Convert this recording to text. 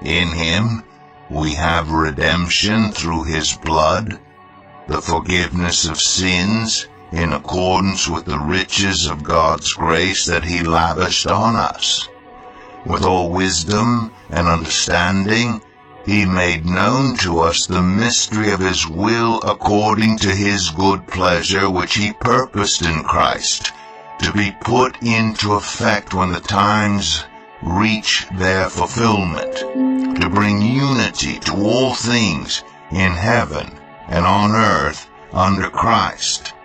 In him we have redemption through his blood, the forgiveness of sins, in accordance with the riches of God's grace that he lavished on us. With all wisdom and understanding, he made known to us the mystery of his will according to his good pleasure, which he purposed in Christ, to be put into effect when the times reach their fulfillment, to bring unity to all things in heaven and on earth under Christ.